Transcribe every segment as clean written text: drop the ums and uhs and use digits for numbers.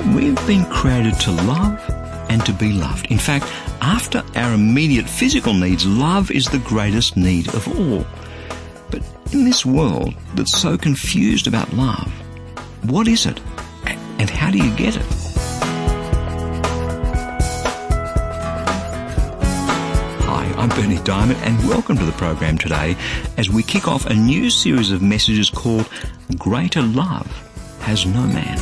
We've been created to love and to be loved. In fact, after our immediate physical needs, love is the greatest need of all. But in this world that's so confused about love, what is it? And how do you get it? Hi, I'm Berni Dymet, and welcome to the program today as we kick off a new series of messages called Greater Love Has No Man.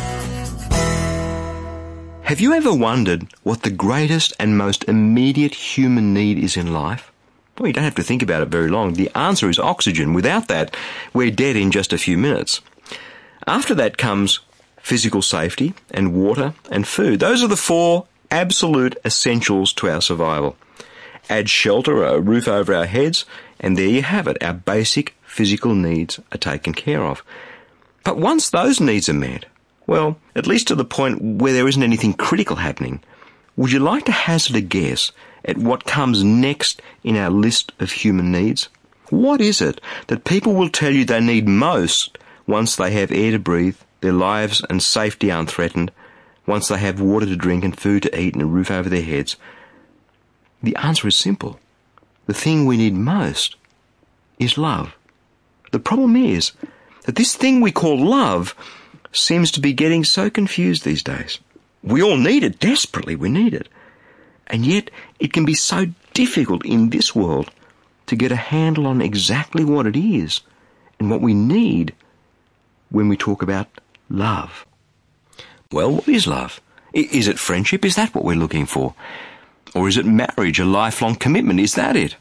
Have you ever wondered what the greatest and most immediate human need is in life? Well, you don't have to think about it very long. The answer is oxygen. Without that, we're dead in just a few minutes. After that comes physical safety and water and food. Those are the four absolute essentials to our survival. Add shelter, a roof over our heads, and there you have it. Our basic physical needs are taken care of. But once those needs are met, well, at least to the point where there isn't anything critical happening, would you like to hazard a guess at what comes next in our list of human needs? What is it that people will tell you they need most once they have air to breathe, their lives and safety unthreatened, once they have water to drink and food to eat and a roof over their heads? The answer is simple. The thing we need most is love. The problem is that this thing we call love seems to be getting so confused these days. We all need it, desperately we need it. And yet it can be so difficult in this world to get a handle on exactly what it is and what we need when we talk about love. Well, what is love? Is it friendship? Is that what we're looking for? Or is it marriage, a lifelong commitment? Is that it?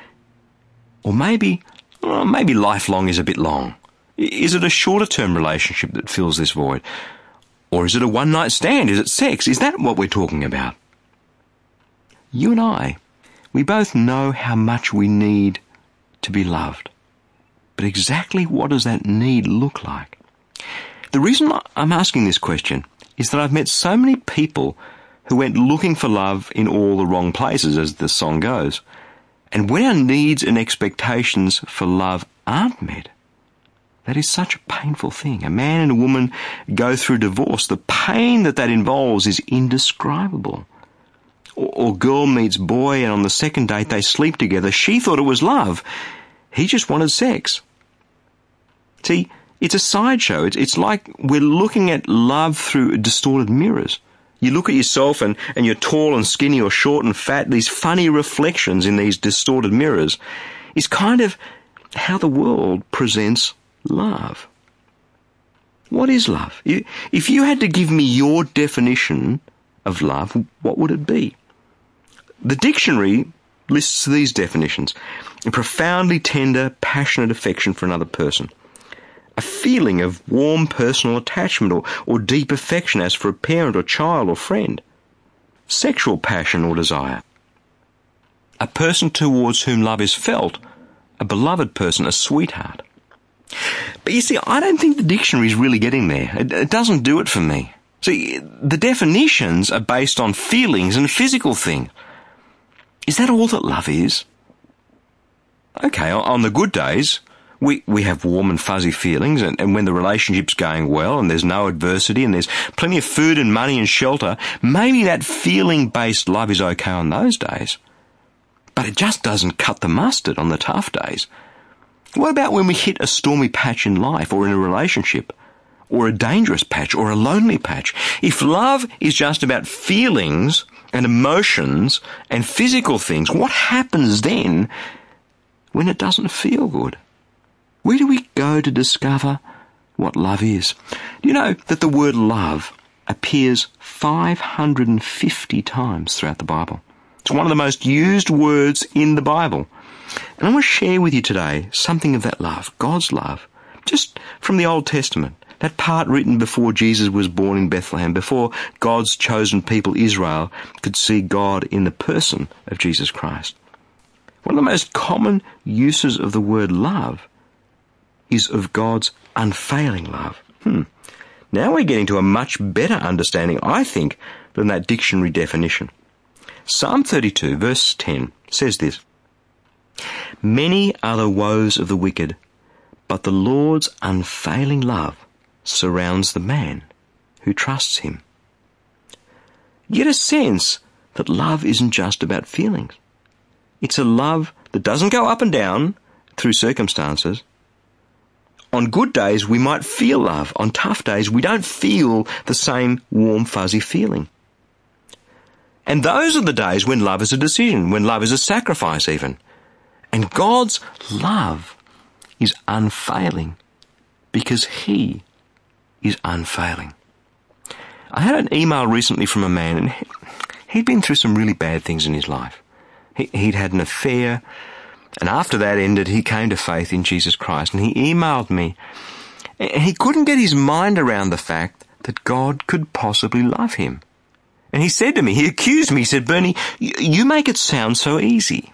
Or maybe lifelong is a bit long. Is it a shorter-term relationship that fills this void? Or is it a one-night stand? Is it sex? Is that what we're talking about? You and I, we both know how much we need to be loved. But exactly what does that need look like? The reason I'm asking this question is that I've met so many people who went looking for love in all the wrong places, as the song goes. And when our needs and expectations for love aren't met, that is such a painful thing. A man and a woman go through divorce. The pain that involves is indescribable. Or girl meets boy, and on the second date they sleep together. She thought it was love. He just wanted sex. See, it's a sideshow. It's like we're looking at love through distorted mirrors. You look at yourself and you're tall and skinny or short and fat. These funny reflections in these distorted mirrors is kind of how the world presents love. What is love? If you had to give me your definition of love, what would it be? The dictionary lists these definitions: a profoundly tender, passionate affection for another person, a feeling of warm personal attachment or deep affection as for a parent or child or friend, sexual passion or desire, a person towards whom love is felt, a beloved person, a sweetheart. But you see, I don't think the dictionary is really getting there. It doesn't do it for me. See, the definitions are based on feelings and physical things. Is that all that love is? Okay, on the good days, we have warm and fuzzy feelings, and when the relationship's going well and there's no adversity and there's plenty of food and money and shelter, maybe that feeling-based love is okay on those days. But it just doesn't cut the mustard on the tough days. What about when we hit a stormy patch in life or in a relationship, or a dangerous patch or a lonely patch? If love is just about feelings and emotions and physical things, what happens then when it doesn't feel good? Where do we go to discover what love is? Do you know that the word love appears 550 times throughout the Bible? It's one of the most used words in the Bible. And I want to share with you today something of that love, God's love, just from the Old Testament, that part written before Jesus was born in Bethlehem, before God's chosen people, Israel, could see God in the person of Jesus Christ. One of the most common uses of the word love is of God's unfailing love. Now we're getting to a much better understanding, I think, than that dictionary definition. Psalm 32, verse 10, says this: "Many are the woes of the wicked, but the Lord's unfailing love surrounds the man who trusts him." You get a sense that love isn't just about feelings. It's a love that doesn't go up and down through circumstances. On good days, we might feel love. On tough days, we don't feel the same warm, fuzzy feeling. And those are the days when love is a decision, when love is a sacrifice even. And God's love is unfailing because He is unfailing. I had an email recently from a man, and he'd been through some really bad things in his life. He'd had an affair, and after that ended, he came to faith in Jesus Christ, and he emailed me. And he couldn't get his mind around the fact that God could possibly love him. And he said to me, he accused me, he said, "Bernie, you make it sound so easy."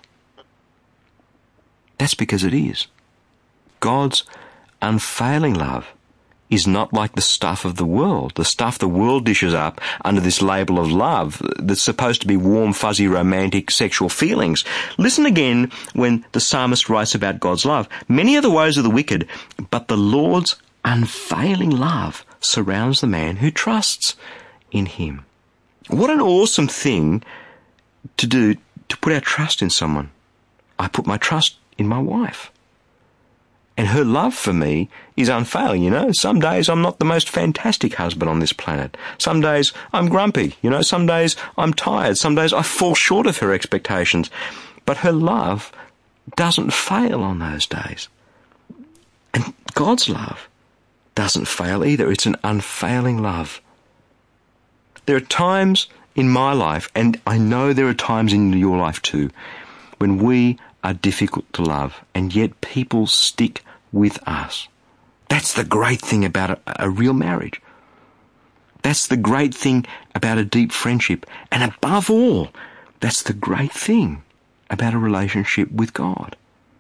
That's because it is. God's unfailing love is not like the stuff of the world, the stuff the world dishes up under this label of love that's supposed to be warm, fuzzy, romantic, sexual feelings. Listen again when the psalmist writes about God's love. "Many are the woes of the wicked, but the Lord's unfailing love surrounds the man who trusts in Him." What an awesome thing to do, to put our trust in someone. I put my trust in my wife. And her love for me is unfailing, you know. Some days I'm not the most fantastic husband on this planet. Some days I'm grumpy, you know. Some days I'm tired. Some days I fall short of her expectations. But her love doesn't fail on those days. And God's love doesn't fail either. It's an unfailing love. There are times in my life, and I know there are times in your life too, when we are difficult to love, and yet people stick with us. That's the great thing about a real marriage. That's the great thing about a deep friendship. And above all, that's the great thing about a relationship with God.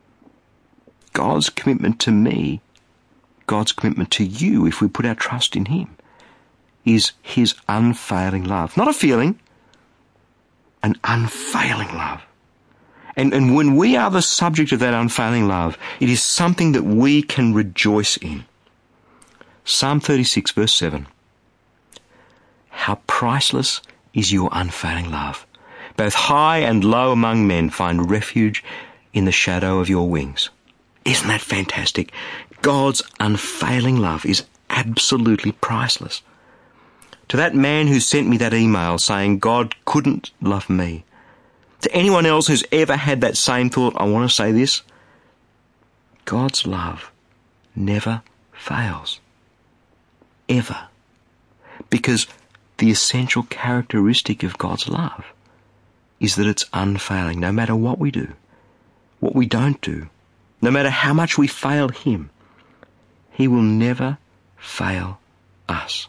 God's commitment to me, God's commitment to you, if we put our trust in Him, is His unfailing love. Not a feeling, an unfailing love. And when we are the subject of that unfailing love, it is something that we can rejoice in. Psalm 36, verse 7. "How priceless is your unfailing love. Both high and low among men find refuge in the shadow of your wings." Isn't that fantastic? God's unfailing love is absolutely priceless. To that man who sent me that email saying God couldn't love me, to anyone else who's ever had that same thought, I want to say this: God's love never fails. Ever. Because the essential characteristic of God's love is that it's unfailing, no matter what we do, what we don't do, no matter how much we fail Him. He will never fail us.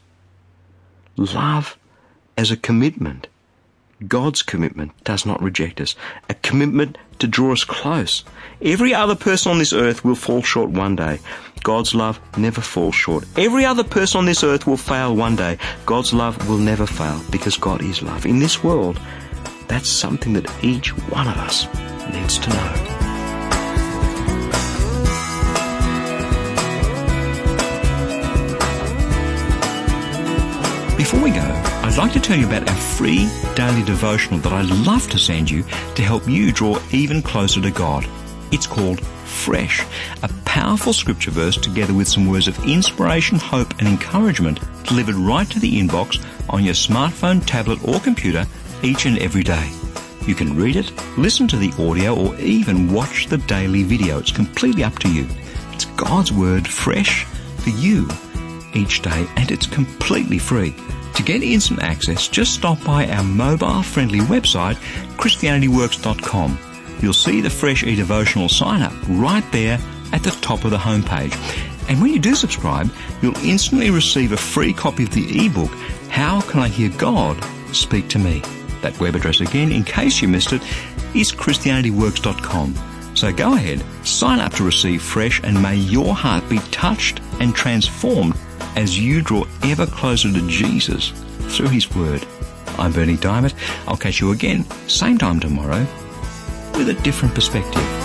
Love as a commitment. God's commitment does not reject us. A commitment to draw us close. Every other person on this earth will fall short one day. God's love never falls short. Every other person on this earth will fail one day. God's love will never fail because God is love. In this world, that's something that each one of us needs to know. Before we go, I'd like to tell you about our free daily devotional that I'd love to send you to help you draw even closer to God. It's called Fresh, a powerful scripture verse together with some words of inspiration, hope and encouragement delivered right to the inbox on your smartphone, tablet or computer each and every day. You can read it, listen to the audio or even watch the daily video. It's completely up to you. It's God's Word fresh for you each day, and it's completely free. To get instant access, just stop by our mobile-friendly website, ChristianityWorks.com. You'll see the Fresh eDevotional sign-up right there at the top of the homepage. And when you do subscribe, you'll instantly receive a free copy of the ebook, How Can I Hear God Speak to Me? That web address again, in case you missed it, is ChristianityWorks.com. So go ahead, sign up to receive Fresh, and may your heart be touched and transformed as you draw ever closer to Jesus through His Word. I'm Bernie Diamond. I'll catch you again, same time tomorrow, with a different perspective.